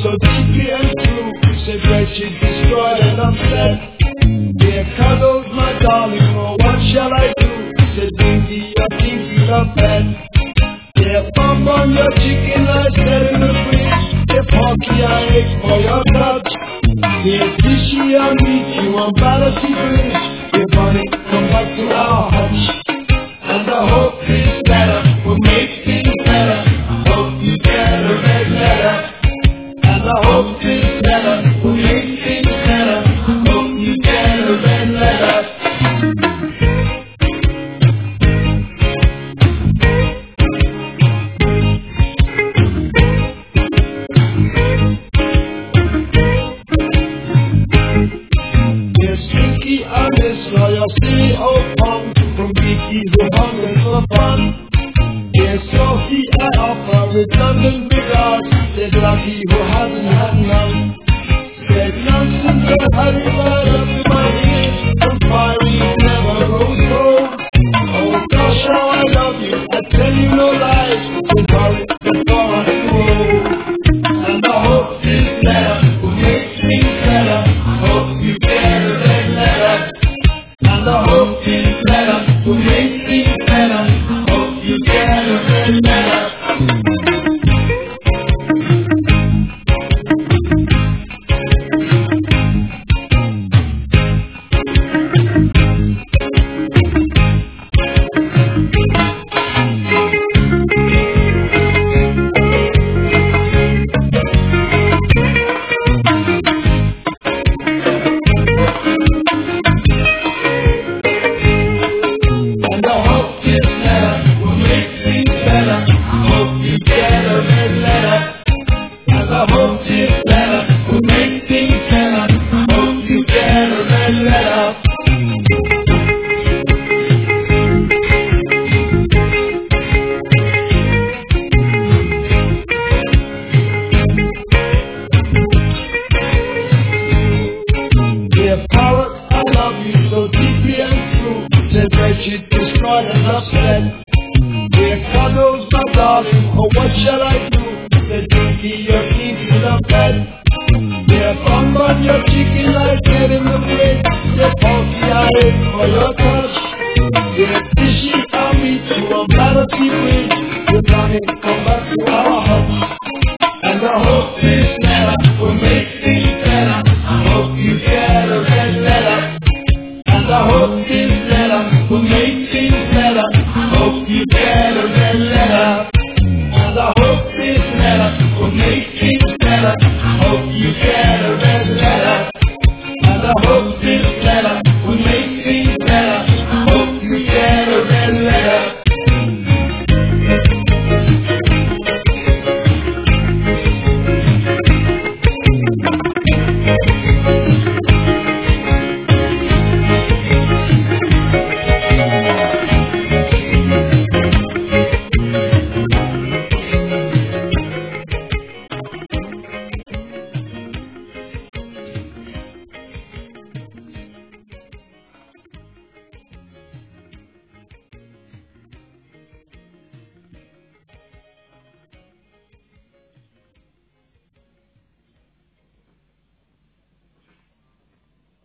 so deeply and true. Said wretched, destroyed and upset. Dear cuddles, my darling, oh what shall I do? Said Dinky, your Dinky love pet. Dear bump on your chicken, I said in the fridge. Dear Porky, I ache for your touch. Dear Fishy, I'll meet you on Battersea Bridge. Dear Bunny, come back to our hutch. And I hope this letter will make things better. I hope you get a red letter. And I hope this letter will make things better. I hope you get a red letter. Dear Stinky, I miss all your silly old punk from Geeky who hungry for fun. Dear Sophie, I offer redundant regards. Said Lucky who hasn't had none. Said nonsense, I had it right up to my ears. From fiery never rose cold. Oh gosh, how I love you, I tell you no lies. Don't worry, before I roll. And I hope this letter will make things better. I hope you get a red letter. And I hope this letter will make things better. I hope you get a red letter. And I hope this letter will make things better. I hope you get a red letter. And I hope this letter will make things better. I hope you get a red letter. Dear parrot, I love you so deeply and true. Said wretched, destroyed and upset. Dear cuddles, my darling, oh what shall I do? Said Dinky, your Dinky love pet. Dear bump on your chicken, I